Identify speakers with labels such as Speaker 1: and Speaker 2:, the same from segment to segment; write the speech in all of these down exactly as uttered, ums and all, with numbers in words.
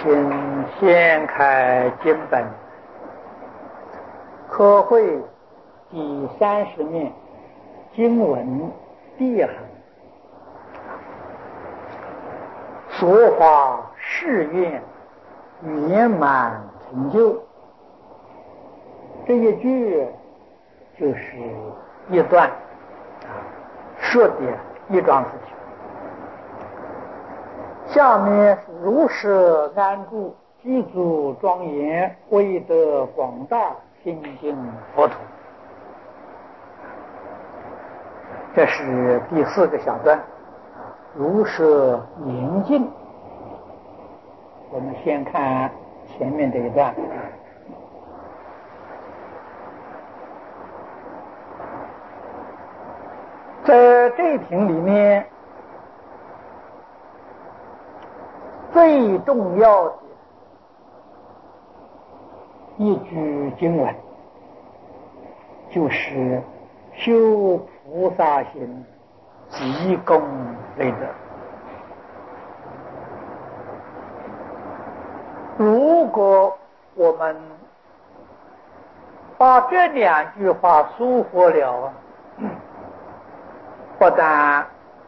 Speaker 1: 请掀开经本，科会第三十面经文第一行，说法誓愿圆满成就。这一句就是一段说的一桩事情。下面如是安住，具足庄严，威德广大，心净佛土。这是第四个小段，如是严禁。我们先看前面这一段。在这一品里面，最重要的一句经文，就是修菩萨行，积功累德。如果我们把这两句话疏忽了，不但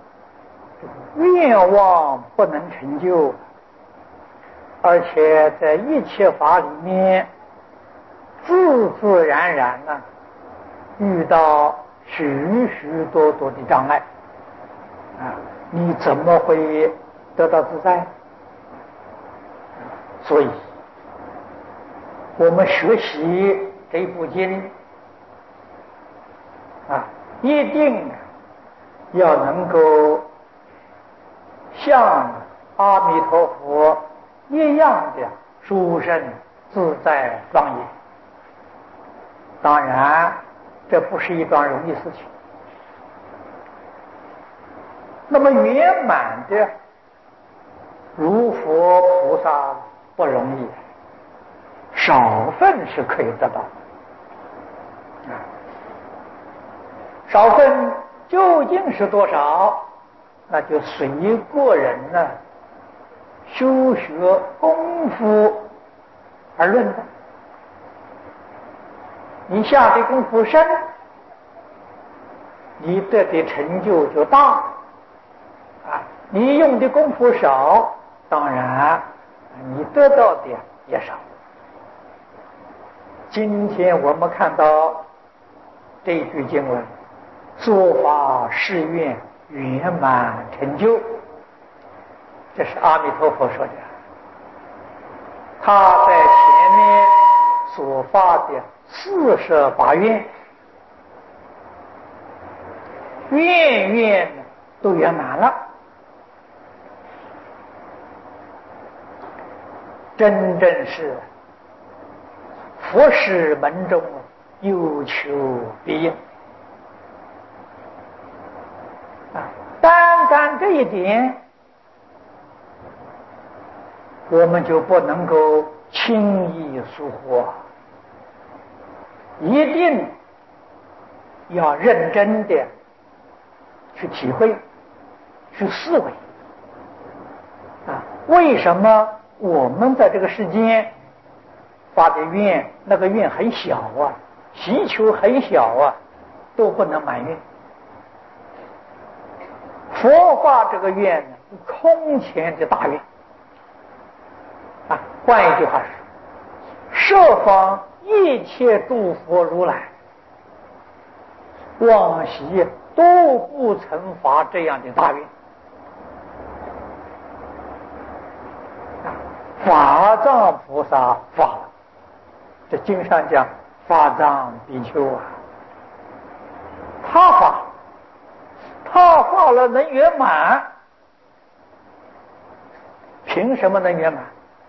Speaker 1: 愿望不能成就，而且在一切法里面自自然然呢、啊、遇到许许多多的障碍啊，你怎么会得到自在？所以我们学习这部经啊，一定要能够像阿弥陀佛一样的殊胜自在庄严。当然这不是一桩容易事情，那么圆满的如佛菩萨不容易，少分是可以得到的。少分究竟是多少，那就随个人呢、啊、修学功夫而论的。你下的功夫深，你得的成就就大啊；你用的功夫少，当然你得到的也少。今天我们看到这句经文，说法誓愿圆满成就，这是阿弥陀佛说的。他在前面所发的四十八愿，愿愿都圆满了，真正是佛事门中有求必应啊！单单这一点，我们就不能够轻易疏忽，一定要认真的去体会、去思维啊！为什么我们在这个世间发的愿，那个愿很小啊，祈求很小啊，都不能满愿？佛发这个愿呢，是空前的大愿啊！换一句话说，设方一切诸佛如来，往昔都不曾发这样的大愿。法藏菩萨发了，这经上讲法藏比丘啊，他发，他发了能圆满，凭什么能圆满？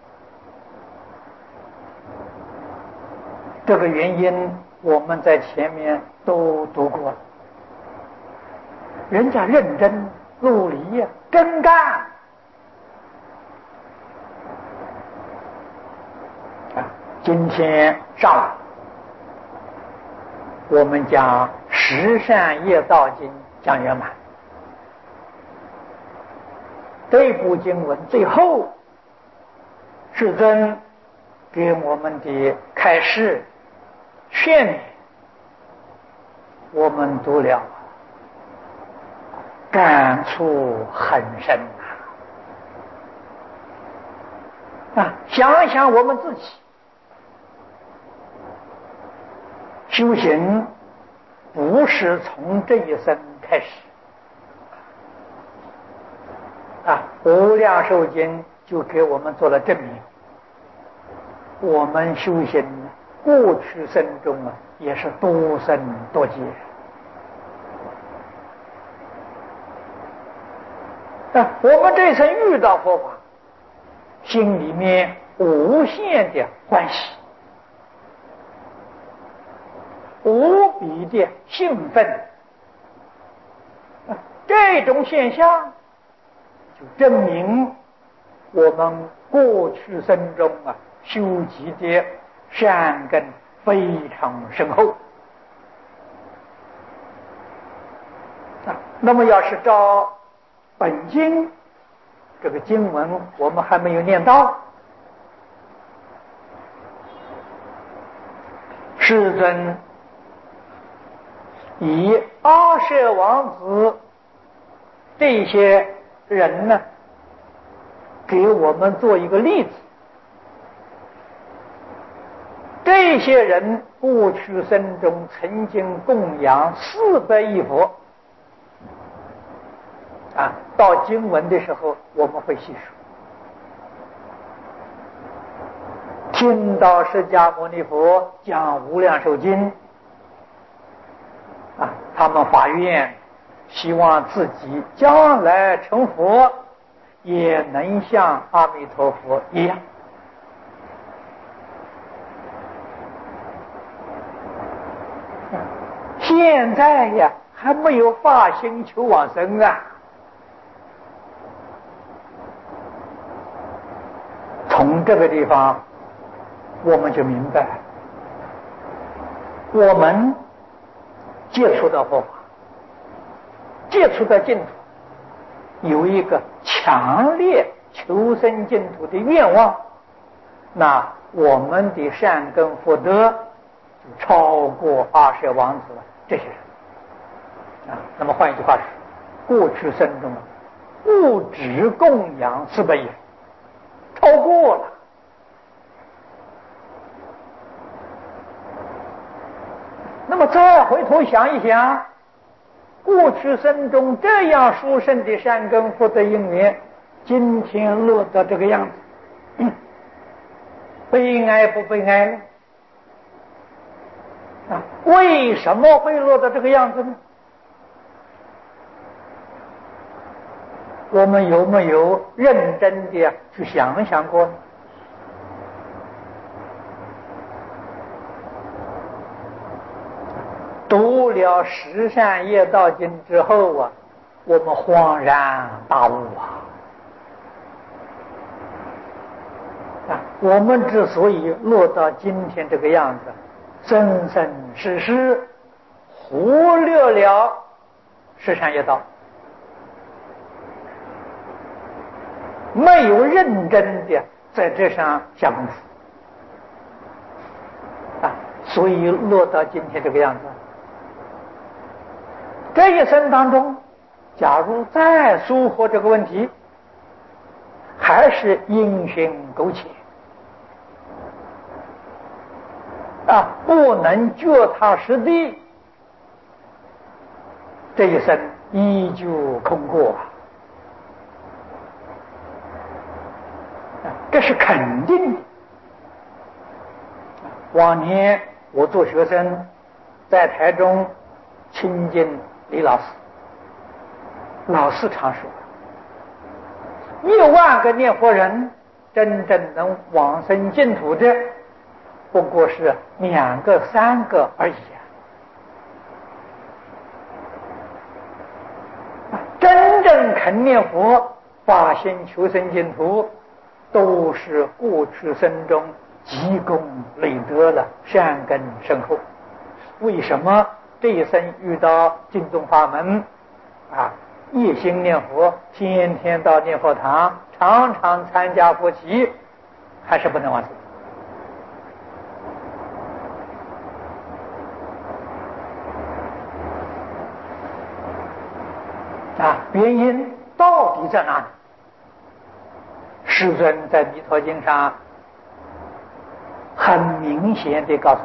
Speaker 1: 这个原因我们在前面都读过了，人家认真努力呀，真干啊！今天上午我们讲十善业道经讲圆满，这部经文最后世尊给我们的开示劝勉，我们读了感触很深啊！啊，想一想我们自己修行，不是从这一生开始啊，无量寿经就给我们做了证明。我们修行过去生中啊，也是多生多劫啊，我们这一生遇到佛法，心里面无限的欢喜，无比的兴奋，啊，这种现象就证明我们过去生中啊修集的善根非常深厚啊。那么要是照本经这个经文，我们还没有念到，世尊以阿舍王子这些人呢，给我们做一个例子。这些人过去生中曾经供养四百亿佛啊，到经文的时候我们会细数。听到释迦牟尼佛讲无量寿经啊，他们发愿希望自己将来成佛也能像阿弥陀佛一样。现在呀还没有发心求往生啊。从这个地方我们就明白，我们接触到佛法，接触到净土，有一个强烈求生净土的愿望，那我们的善根福德就超过阿舍王子这些人啊。那么换一句话说，过去生中不止供养四百亿，超过了。那么再回头想一想，过去生中这样殊胜的善根福德因缘，今天落到这个样子，嗯、悲哀不悲哀呢？啊，为什么会落到这个样子呢？我们有没有认真的去想想过呢？读了《十善业道经》之后啊，我们恍然大悟啊！啊，我们之所以落到今天这个样子，生生世世忽略了十善业道，没有认真的在这上下功夫啊，所以落到今天这个样子。这一生当中，假如再疏忽这个问题，还是因循苟且啊，不能脚踏实地，这一生依旧空过啊，这是肯定的。往年我做学生，在台中亲近李老师，老师常说，一万个念佛人真正能往生净土的，不过是两个三个而已啊！真正肯念佛发心求生净土，都是过去生中积功累德了，善根深厚。为什么这一生遇到净宗法门啊，一心念佛，天天到念佛堂，常常参加佛七， 还是不能往生。啊，原因到底在哪里？世尊在《弥陀经》上很明显地告诉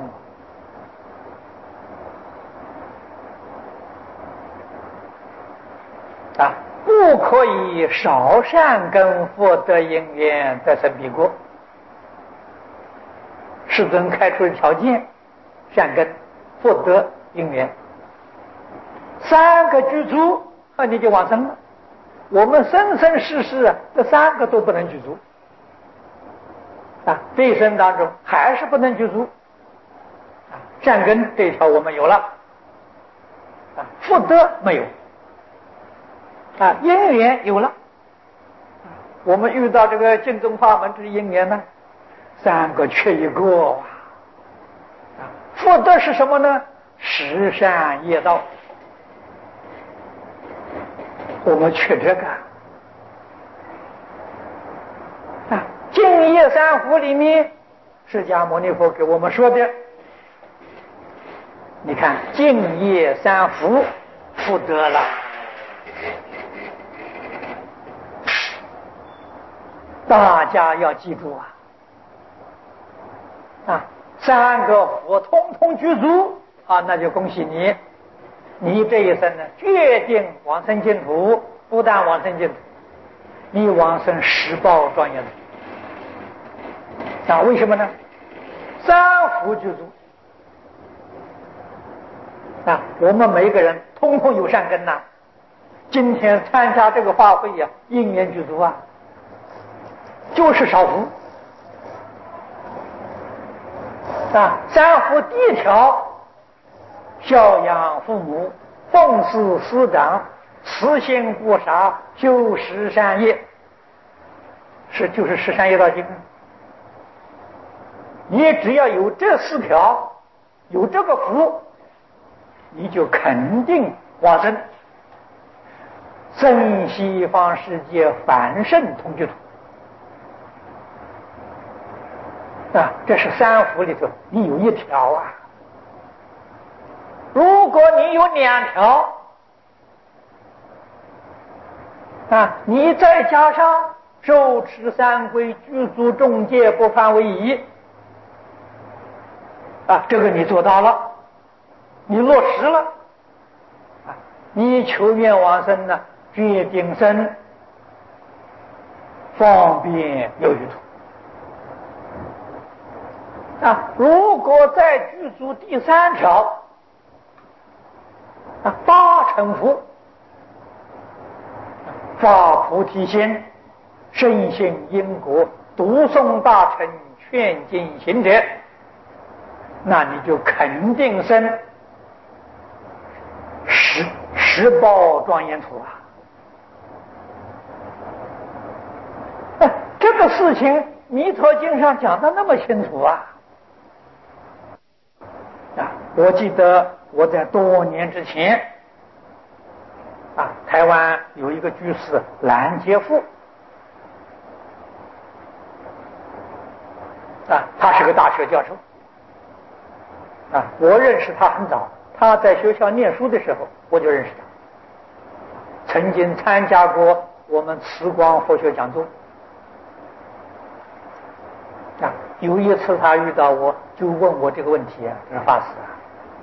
Speaker 1: 我，啊，不可以少善根福德因缘得生彼国。世尊开出的条件：善根、福德、因缘，三个具足，那你就往生了。我们生生世世啊，这三个都不能具足啊，这一生当中还是不能具足啊。善根这一条我们有了啊，福德没有啊，因缘有了。我们遇到这个净宗法门之因缘呢，三个缺一个啊。福德是什么呢？十善业道。我们缺这个啊！净业三福里面，释迦牟尼佛给我们说的，你看净业三福福德了，大家要记住啊！啊，三个福通通具足啊，那就恭喜你。你这一生呢，决定往生净土，不但往生净土，你往生十报庄严土。啊，为什么呢？三福具足啊！我们每一个人通通有善根呐、啊。今天参加这个法会呀、啊，因缘具足啊，就是少福啊。三福第一条。孝养父母，奉事师长，慈心不杀，修十善业，是就是十善业道经。你只要有这四条，有这个福，你就肯定往生生西方世界凡圣同居土啊！这是三福里头，你有一条啊。如果你有两条啊，你再加上受持三规，具足众戒，不犯为仪啊，这个你做到了，你落实了啊，你求愿往生呢，决定生方便有余土啊。如果再具足第三条啊，八成佛，发菩提心，深信因果，读诵大乘，劝进行者，那你就肯定生十十报庄严土啊！啊，这个事情《弥陀经》上讲的那么清楚啊！啊，我记得我在多年之前啊，台湾有一个居士蓝杰富啊，他是个大学教授啊，我认识他很早，他在学校念书的时候我就认识他，曾经参加过我们慈光佛学讲座啊。有一次他遇到我，就问我这个问题啊，这是法师啊，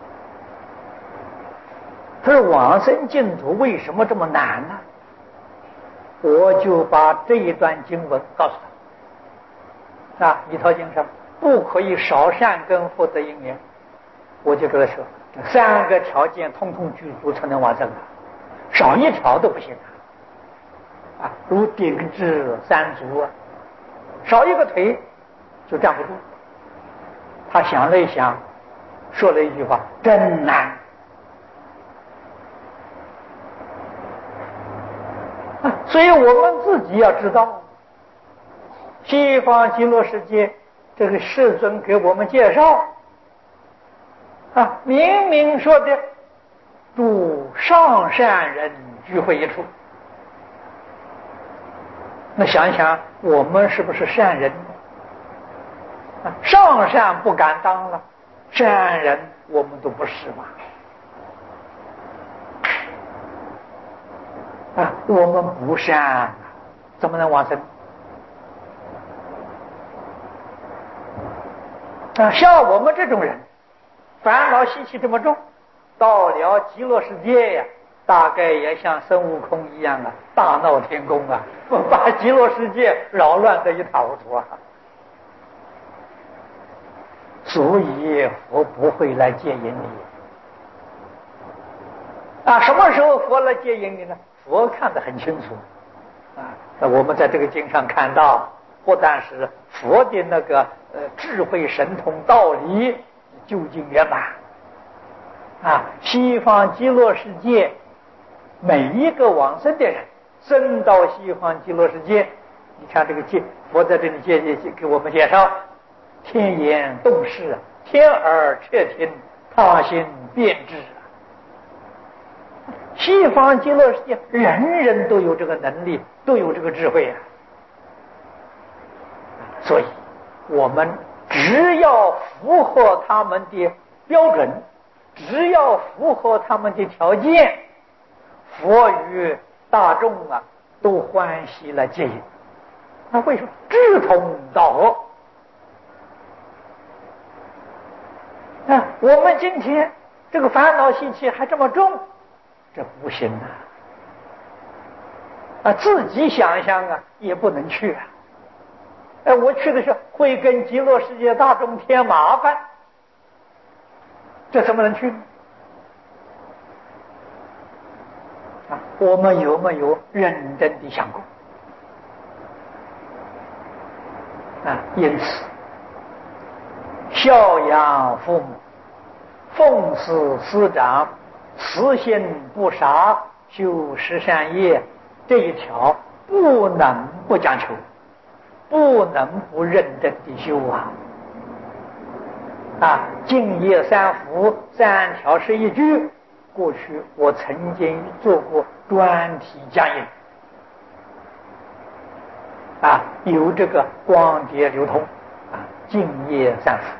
Speaker 1: 他说往生净土为什么这么难呢？我就把这一段经文告诉他啊，《弥陀经》上不可以少善根福德因缘，我就跟他说，三个条件通通具足才能往生啊，少一条都不行啊！啊，如顶至三足啊，少一个腿就站不住。他想了一想，说了一句话：“真难。”啊，所以我们自己要知道，西方极乐世界这个世尊给我们介绍啊，明明说的诸上善人聚会一处。那想一想，我们是不是善人？ 上善不敢当了，善人我们都不是嘛。啊，我们不善，怎么能往生？啊，像我们这种人，烦恼习气这么重，到了极乐世界呀，大概也像孙悟空一样啊，大闹天宫啊，把极乐世界扰乱得一塌糊涂啊。所以佛不会来接引你啊！什么时候佛来接引你呢？佛看得很清楚啊！我们在这个经上看到，不但是佛的那个呃智慧神通道理究竟圆满啊，西方极乐世界每一个往生的人生到西方极乐世界，你看这个介佛在这里介介给我们介绍。天眼动视，天耳彻听，他心便知。西方极乐世界人人都有这个能力，都有这个智慧啊！所以我们只要符合他们的标准，只要符合他们的条件，佛与大众啊都欢喜来接引。那为什么志同道合？啊，我们今天这个烦恼习气还这么重，这不行啊！啊，自己想想啊，也不能去啊！哎，我去的时候会跟极乐世界大众添麻烦，这怎么能去呢？啊，我们有没有认真的想过？啊，因此孝养父母，奉事师长，慈心不杀，修十善业，这一条不能不讲求，不能不认真的修啊！啊，净业三福，三条是一句。过去我曾经做过专题讲演，啊，有这个光碟流通，啊，净业三福。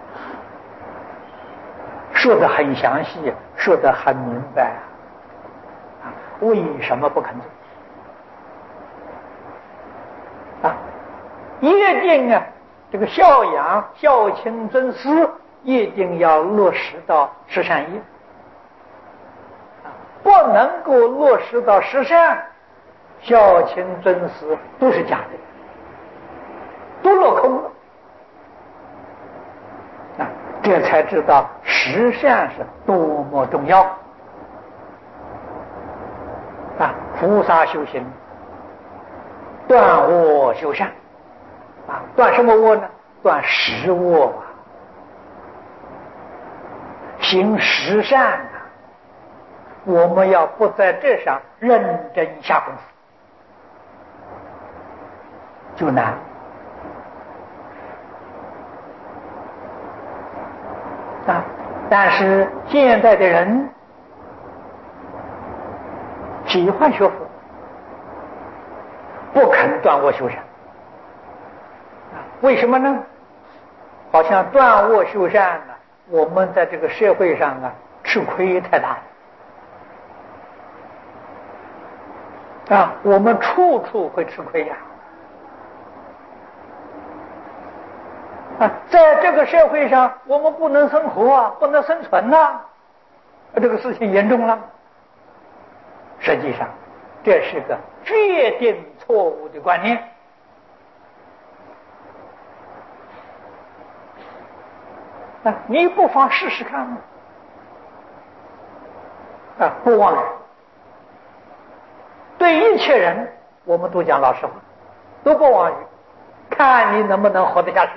Speaker 1: 说得很详细，说得很明白啊！为什么不肯做？啊，一定啊，这个孝养、孝亲、尊师，一定要落实到十善业啊！不能够落实到十善，孝亲、尊师都是假的，都落空了。这才知道十善是多么重要啊！菩萨修行，断恶修善啊！断什么恶呢？断十恶啊！行十善啊！我们要不在这上认真下功夫，就难。啊！但是现在的人喜欢学佛，不肯断恶修善。为什么呢？好像断恶修善呢，我们在这个社会上啊，吃亏太大了啊！我们处处会吃亏呀！啊，在这个社会上，我们不能生活啊，不能生存呐、啊，这个事情严重了。实际上，这是个决定错误的观念。啊，你不妨试试看啊！不妄语，对一切人，我们都讲老实话，都不妄语，看你能不能活得下去。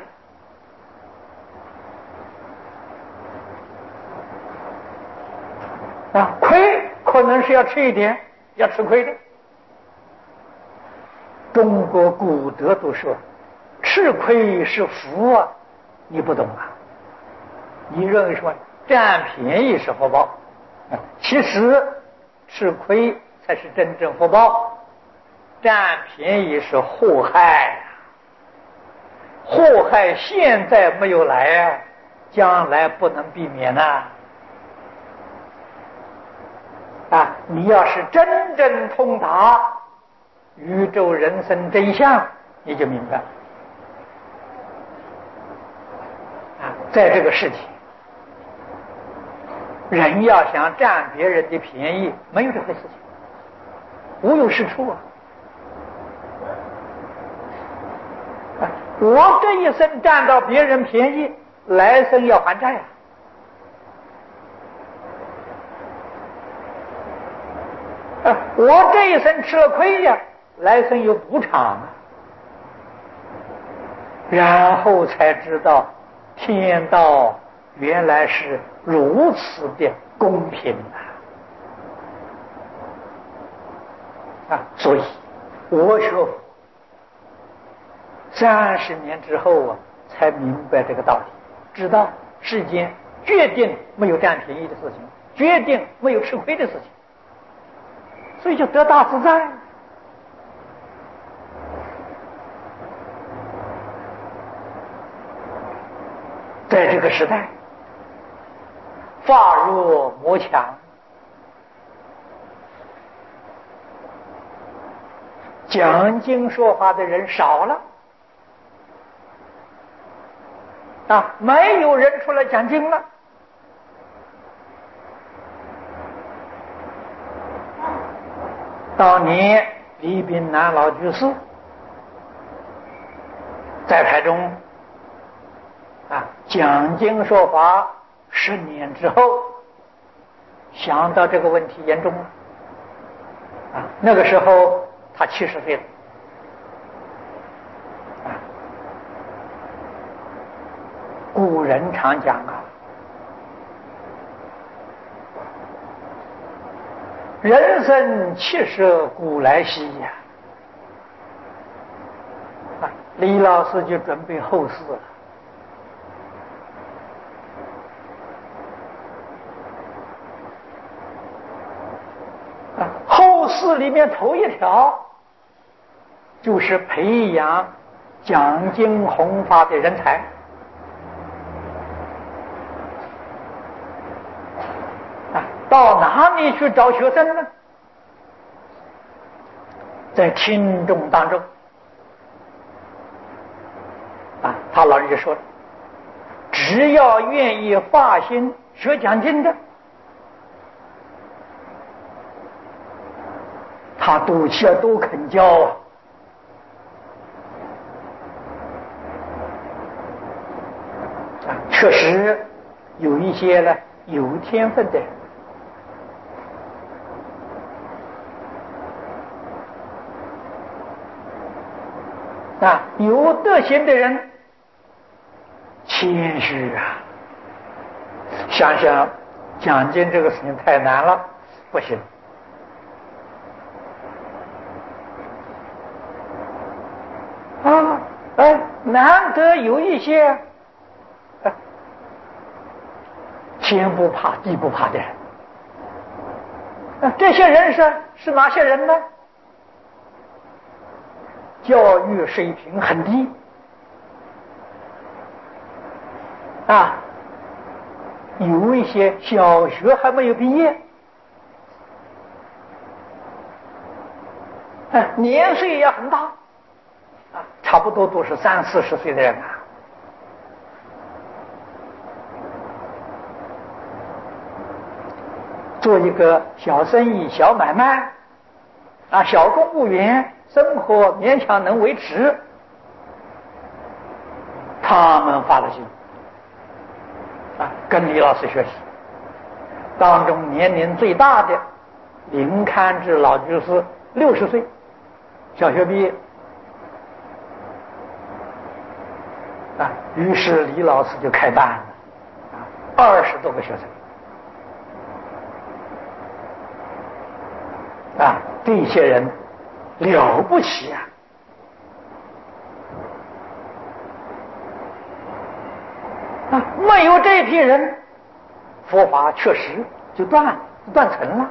Speaker 1: 啊，亏可能是要吃一点，要吃亏的。中国古德都说，吃亏是福啊，你不懂啊？你认为说占便宜是福报，啊，其实吃亏才是真正福报，占便宜是祸害，祸害现在没有来啊，将来不能避免呐。啊，你要是真正通达宇宙人生真相，你就明白了。啊，在这个世界，人要想占别人的便宜，没有这回事情，无有是处啊。啊，我这一生占到别人便宜，来生要还债啊。啊，我这一生吃了亏呀，来生有补偿啊。然后才知道天道原来是如此的公平啊！啊，所以我学佛三十年之后啊，才明白这个道理，知道世间决定没有占便宜的事情，决定没有吃亏的事情，所以就得大自在。在这个时代，法弱魔强，讲经说法的人少了啊，没有人出来讲经了。当年李炳南老居士在台中啊讲经说法十年之后，想到这个问题严重了啊，那个时候他七十岁了啊。古人常讲啊，人生七十古来稀呀！啊，李老师就准备后事了。啊，后事里面头一条就是培养讲经弘法的人才。啊，到哪里去找学生呢？在听众当中。啊，他老人家说了，只要愿意发心学讲经的，他都去都肯教啊。啊，确实有一些呢有天分的人，啊，有德行的人，谦虚啊。想想讲经这个事情太难了，不行。啊，哎，难得有一些，啊，天不怕地不怕的人。啊，这些人是是哪些人呢？教育水平很低啊，有一些小学还没有毕业，啊，年岁也很大啊，差不多都是三四十岁的人啊。做一个小生意、小买卖啊，小公务员，生活勉强能维持，他们发了心啊，跟李老师学习。当中年龄最大的林堪志老居士六十岁，小学毕业啊，于是李老师就开办了啊，二十多个学生啊，这些人了不起啊！啊，没有这批人，佛法确实就断断层了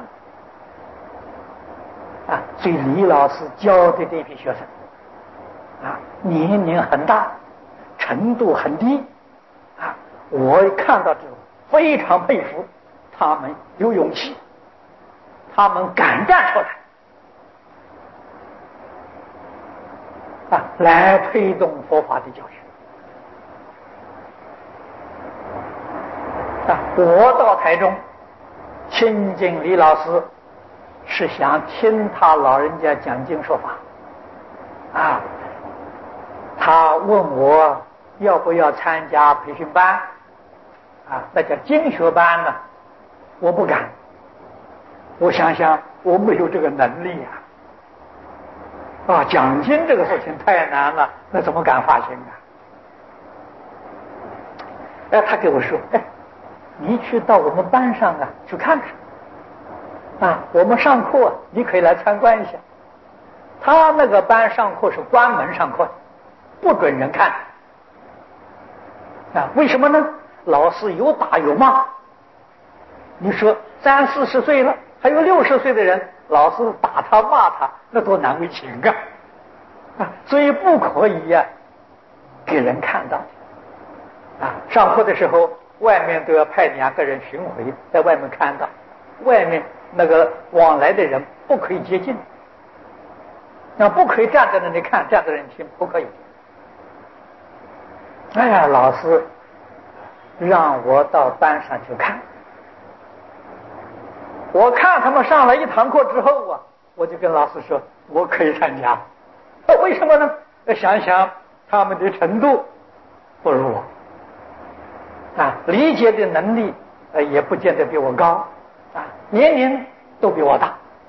Speaker 1: 啊！所以李老师教的这批学生啊，年龄很大， 程度很低啊！我看到之后非常佩服他们有勇气，他们敢站出来啊，来推动佛法的教学啊！我到台中亲近李老师，是想听他老人家讲经说法啊。他问我要不要参加培训班啊，那叫经学班呢，我不敢。我想想，我没有这个能力啊！啊，讲经这个事情太难了，那怎么敢发心啊？哎，他给我说，哎，你去到我们班上啊去看看啊，我们上课你可以来参观一下。他那个班上课是关门上课的，不准人看啊！为什么呢？老师有打有骂。你说三四十岁了，还有六十岁的人，老师打他骂他，那多难为情啊！啊，所以不可以呀、啊，给人看到啊！上课的时候，外面都要派两个人巡回，在外面看到，外面那个往来的人不可以接近，那不可以站在那里看，站在那里听，不可以。哎呀，老师让我到班上去看，我看他们上了一堂课之后啊，我就跟老师说，我可以参加。为什么呢？想想他们的程度不如我啊，理解的能力呃也不见得比我高啊，年龄都比我大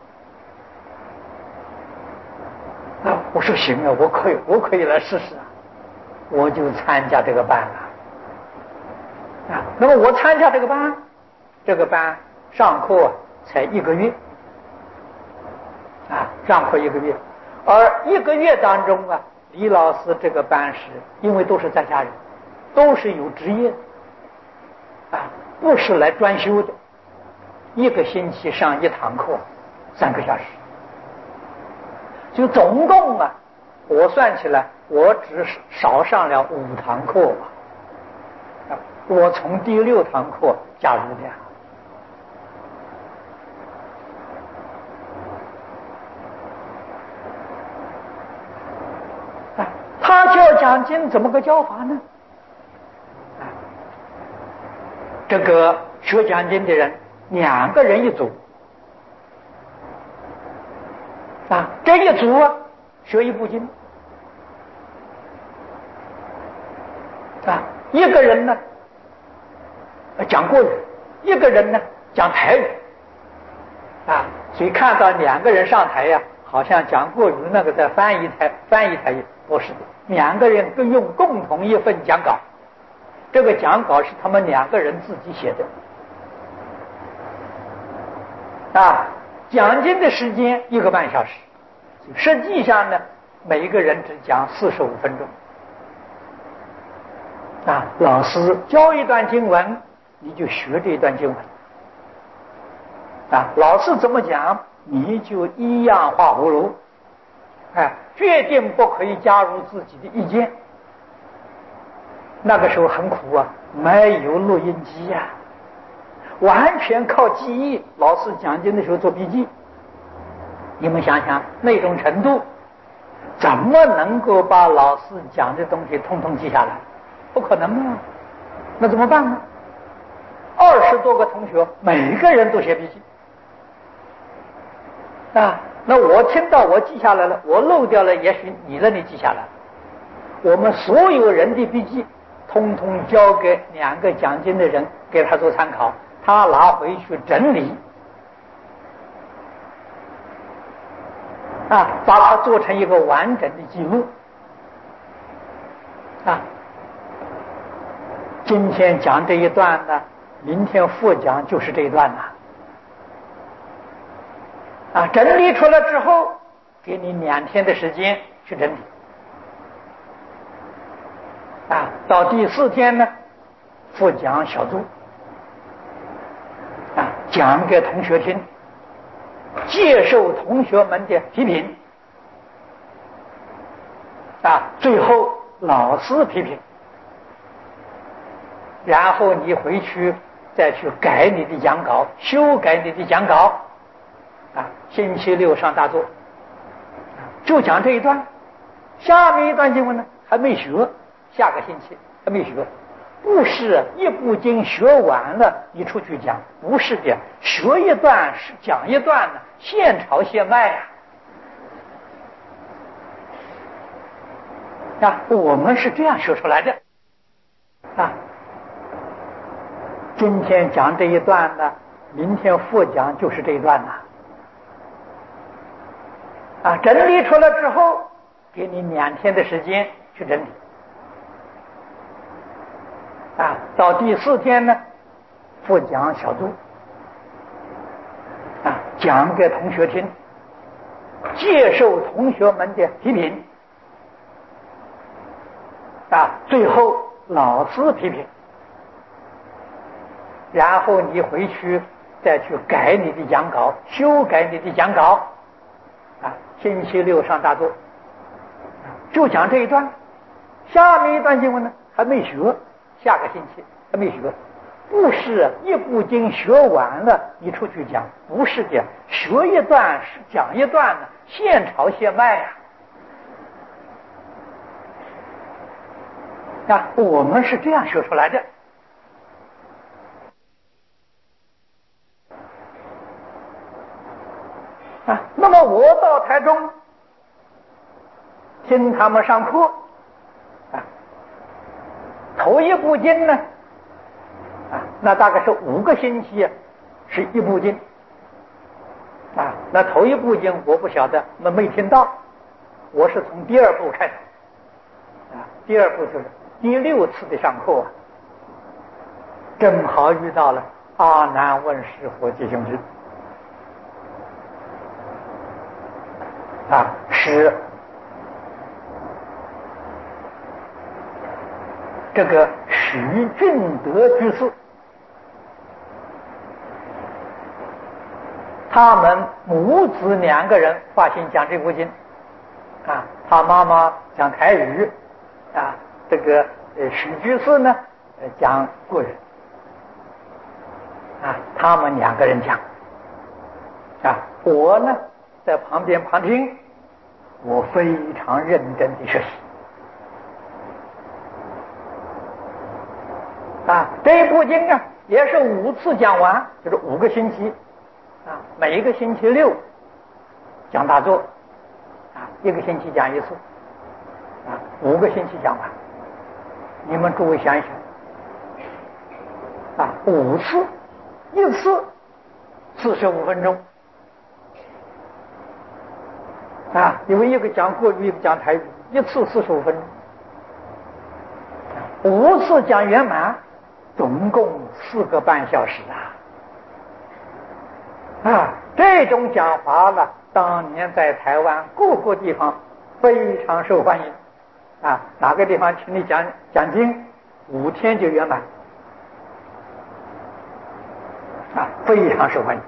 Speaker 1: 啊。我说行啊，我可以，我可以来试试啊。我就参加这个班了啊。那么我参加这个班，这个班上课才一个月啊，上课一个月，而一个月当中啊，李老师这个班是因为都是在家人，都是有职业的啊，不是来专修的，一个星期上一堂课，三个小时，就总共啊，我算起来，我只少上了五堂课吧。啊，我从第六堂课加入的。啊，他教讲经怎么个教法呢？啊，这个学讲经的人两个人一组。啊，这一组啊，学一部经。啊，一个人呢讲国语，一个人呢讲台语，啊，所以看到两个人上台呀、啊，好像讲国语那个在翻译台，翻译台不是的，两个人都用共同一份讲稿，这个讲稿是他们两个人自己写的，啊，讲经的时间一个半小时，实际上呢，每一个人只讲四十五分钟。啊，老师教一段经文，你就学这一段经文。啊，老师怎么讲，你就一样画葫芦。哎，决定不可以加入自己的意见。那个时候很苦啊，没有录音机呀、啊，完全靠记忆。老师讲经的时候做笔记，你们想想那种程度，怎么能够把老师讲的东西通通记下来？不可能啊！那怎么办呢？二十多个同学，每个人都写笔记啊。那我听到我记下来了，我漏掉了，也许你那里记下来。我们所有人的笔记，通通交给两个讲经的人，给他做参考，他拿回去整理啊，把它做成一个完整的记录啊。今天讲这一段呢，明天复讲就是这一段了。啊，整理出来之后，给你两天的时间去整理。啊，到第四天呢，复讲小组。啊，讲给同学听，接受同学们的批评。啊，最后老师批评。 然后你回去再去改你的讲稿，修改你的讲稿，啊，星期六上大作，就讲这一段，下面一段经文呢还没学，下个星期还没学，不是一部经学完了你出去讲，不是的，学一段是讲一段呢，现炒现卖呀、啊。啊，我们是这样学出来的啊。今天讲这一段呢，明天复讲就是这一段呐。啊，整理出来之后，给你两天的时间去整理。啊，到第四天呢，复讲小组，啊，讲给同学听，接受同学们的批评，啊，最后老师批评，然后你回去再去改你的讲稿，修改你的讲稿，啊，星期六上大作，就讲这一段，下面一段经文呢还没学，下个星期还没学，不是一部经学完了你出去讲，不是的，学一段是讲一段呢，现炒现卖呀、啊。啊，我们是这样学出来的。啊，那么我到台中听他们上课，啊，头一部经呢，啊，那大概是五个星期是一部经，啊，那头一部经我不晓得，那没听到，我是从第二部开始，啊，第二部就是第六次的上课啊，正好遇到了阿难问世佛吉凶之。啊，是这个许俊德居士，他们母子两个人发心讲这部经，啊，他妈妈讲台语，啊，这个呃许居士呢讲国语，啊，他们两个人讲，啊，我呢在旁边旁听，我非常认真的学习。啊，这部经啊也是五次讲完，就是五个星期，啊，每一个星期六讲大作，啊，一个星期讲一次，啊，五个星期讲完。你们诸位想一想，啊，五次，一次四十五分钟。啊，因为一个讲国语，一个讲台语，一次四十五分钟，五次讲圆满，总共四个半小时啊！啊，这种讲法呢，当年在台湾各个地方非常受欢迎啊！哪个地方请你讲讲经，五天就圆满啊，非常受欢迎。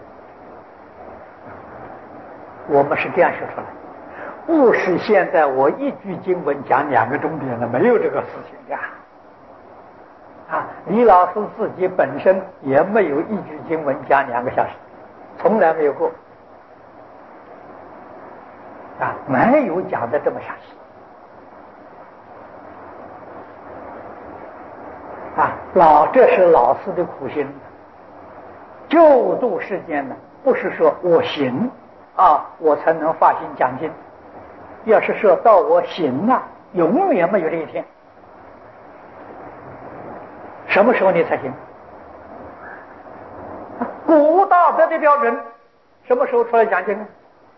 Speaker 1: 我们是这样学出来。不是现在我一句经文讲两个钟点的，没有这个事情呀！啊，李老师自己本身也没有一句经文讲两个小时，从来没有过。啊，没有讲的这么详细。啊，老这是老师的苦心，救度世间呢，不是说我行啊，我才能发心讲经。要是说到我行啊，永远没有这一天。什么时候你才行？古大德的标准，什么时候出来讲经？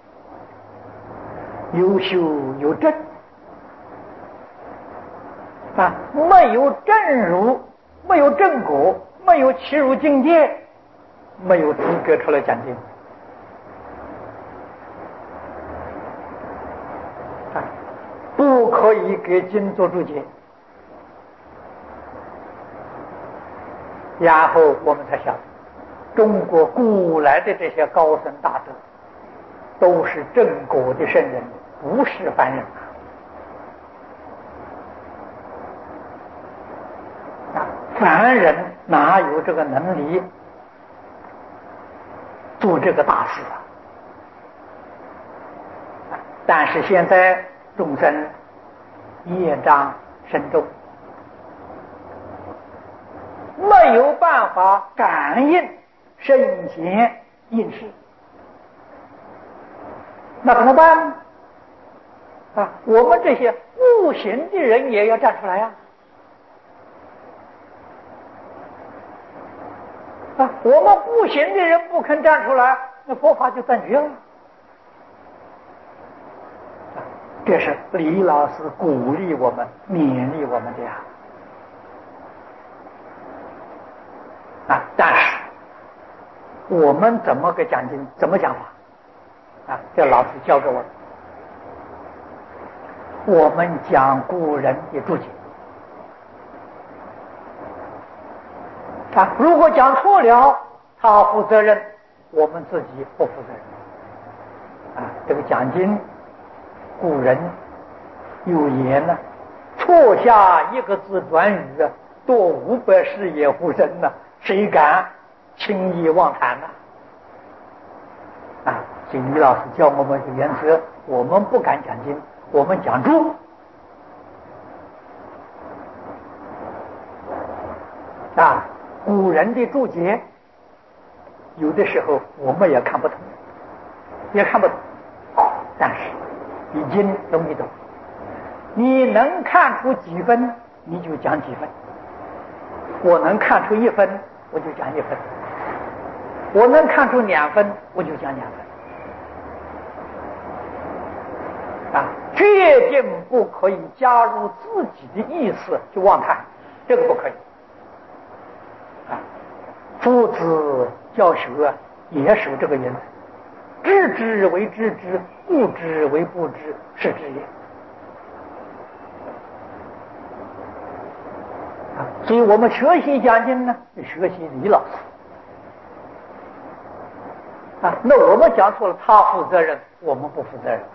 Speaker 1: 有修有证啊，没有正如，没有正果，没有契入境界，没有资格出来讲经。不可以给经做注解，然后我们才晓得，中国古来的这些高僧大德，都是正果的圣人，不是凡人啊！ 凡人哪有这个能力做这个大事啊？但是现在众生业障深重，没有办法感应圣贤应试，那怎么办呢？啊，我们这些悟行的人也要站出来呀！啊，我们不行的人不肯站出来，那佛法就断绝了。这是李老师鼓励我们、勉励我们的呀。啊，但是我们怎么个讲经，怎么讲法？啊，这老师教给我的。我们讲古人的注解。啊，如果讲错了，他负责任，我们自己不负责任。啊，这个讲经，古人有言呢、啊，错下一个字短语，多五百世也无人呢、啊，谁敢轻易妄谈呢？啊，所以李老师教我们的原则，我们不敢讲经，我们讲注。啊，古人的注解，有的时候我们也看不懂，也看不懂，但是已经容易懂。你能看出几分，你就讲几分；我能看出一分，我就讲一分；我能看出两分，我就讲两分。啊，决定不可以加入自己的意思去妄谈，这个不可以。啊，夫子教学啊，也守这个原则：知之为知之，不知为不知，是知也。啊，所以我们学习讲经呢，学习李老师。啊，那我们讲错了，他负责任，我们不负责任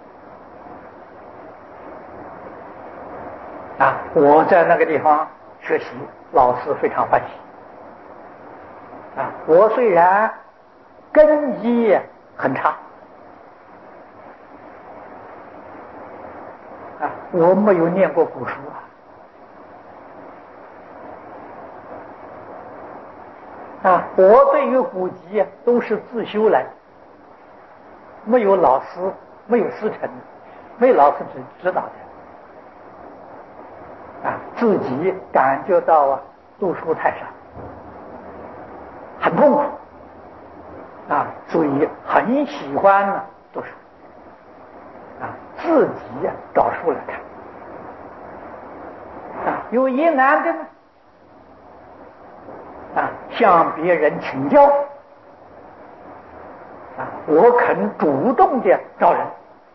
Speaker 1: 啊！啊，我在那个地方学习，老师非常欢喜。啊，我虽然根基很差，啊，我没有念过古书啊，啊，我对于古籍都是自修来，没有老师，没有师承，没有老师指指导的，啊，自己感觉到啊，读书太少。很痛苦啊，所以很喜欢呢读书啊，自己呀、啊、找书来看啊，有疑难的呢啊，向别人请教啊，我肯主动的找人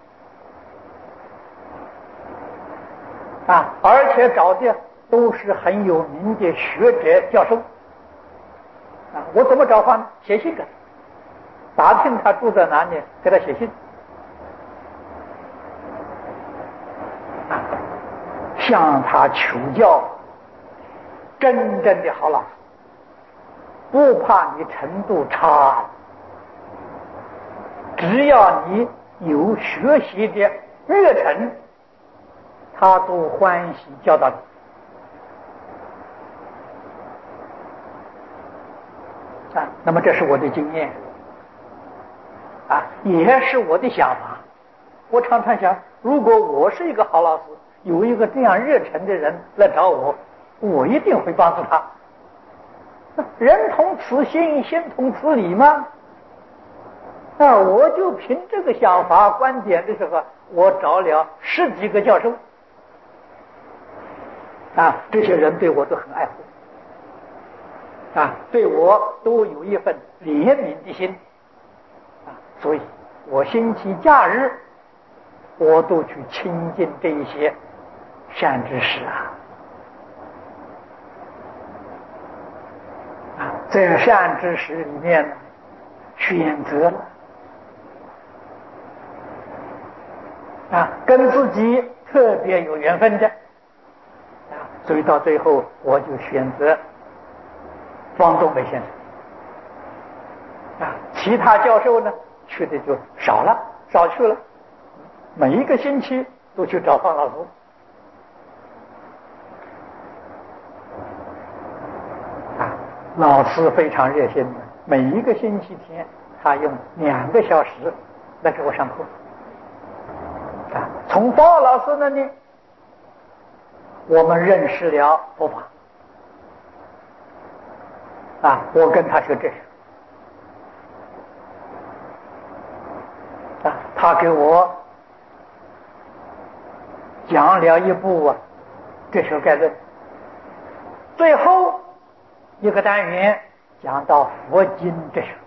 Speaker 1: 啊，而且找的都是很有名的学者教授。啊，我怎么找法呢？写信给他，打听他住在哪里，给他写信。啊，向他求教真正的好老师，不怕你程度差，只要你有学习的热忱，他都欢喜教导你。啊，那么这是我的经验，啊，也是我的想法。我常常想，如果我是一个好老师，有一个这样热忱的人来找我，我一定会帮助他。人同此心，心同此理吗？啊，我就凭这个想法观点的时候，我找了十几个教授，啊，这些人对我都很爱护。啊，对我都有一份怜悯的心，啊，所以我星期假日我都去亲近这一些善知识啊，啊，在善知识里面选择了啊，跟自己特别有缘分的啊， 所以到最后我就选择方东梅先生啊，其他教授呢去的就少了，少去了，每一个星期都去找方老师。啊，老师非常热心的，每一个星期天他用两个小时来给我上课。啊，从方老师那里我们认识了佛法。啊，我跟他学这个。啊，他给我讲了一部啊《哲学概论》，最后一个单元讲到佛经哲学。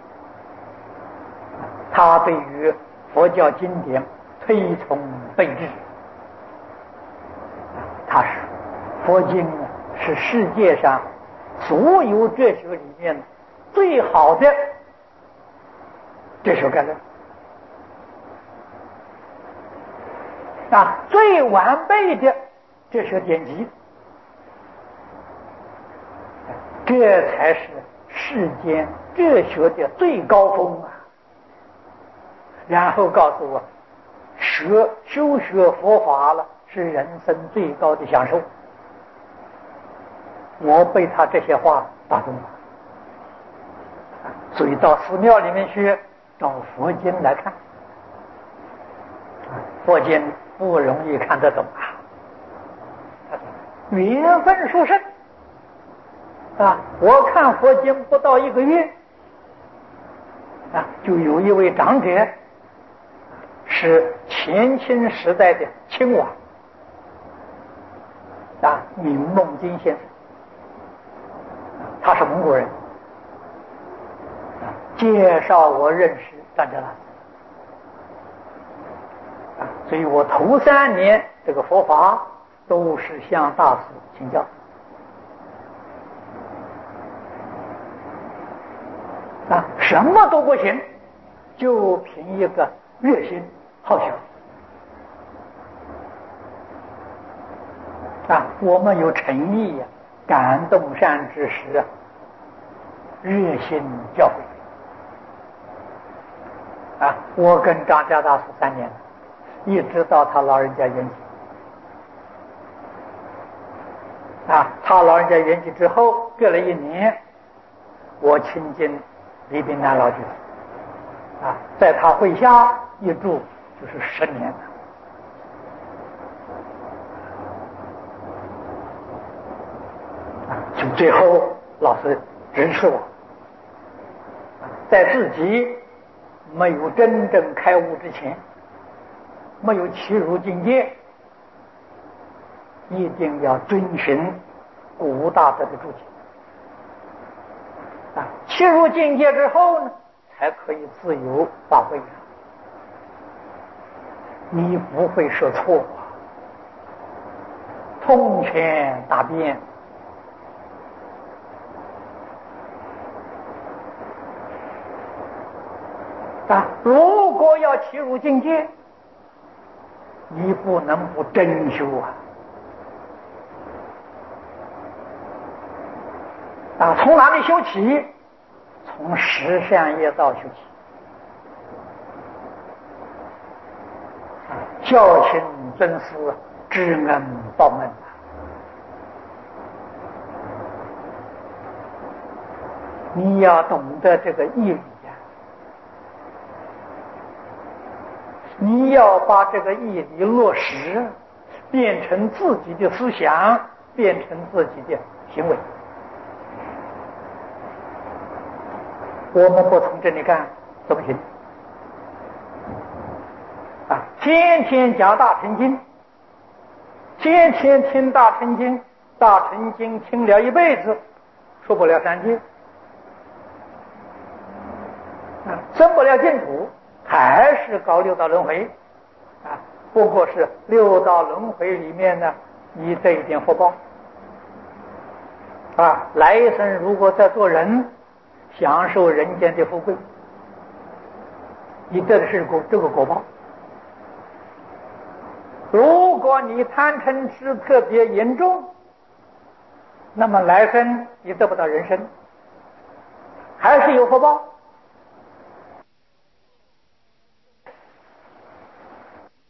Speaker 1: 他对于佛教经典推崇备至。他是佛经是世界上所有哲学里面最好的哲学概论啊，最完备的哲学典籍，这才是世间哲学的最高峰啊！然后告诉我，学修学佛法了是人生最高的享受。我被他这些话打动了，所以到寺庙里面去找佛经来看。佛经不容易看得懂啊，缘分殊胜啊！我看佛经不到一个月啊，就有一位长者是前清时代的亲王啊，闵梦金先生，他是蒙古人，啊，介绍我认识张家大师。所以我头三年这个佛法都是向大师请教啊，什么都不行，就凭一个热心好学啊，我们有诚意呀、啊，感动善知识啊，热心教诲啊。我跟张家大师三年，一直到他老人家圆寂啊，他老人家圆寂之后，隔了一年，我亲近李炳南老居士啊，在他会下一住就是十年了啊，就最后老师指示我，在自己没有真正开悟之前，没有契入境界，一定要遵循古大德的注解啊。契入境界之后呢，才可以自由发挥，你不会说错，通权达变啊。如果要契入境界，你不能不真修啊！啊，从哪里修起？从十善业道修起。啊，孝亲尊师，知恩报恩。你要懂得这个义理。你要把这个义理落实，变成自己的思想，变成自己的行为。我们不从这里干怎么行啊？天天讲大乘经，天天听大乘经，大乘经听了一辈子，出不了三界啊，生不了净土，还是搞六道轮回啊，不过是六道轮回里面呢，你这一点福报啊，来生如果再做人，享受人间的富贵，你得的是果这个果报。如果你贪嗔痴特别严重， 那么来生也得不到人生，还是有福报。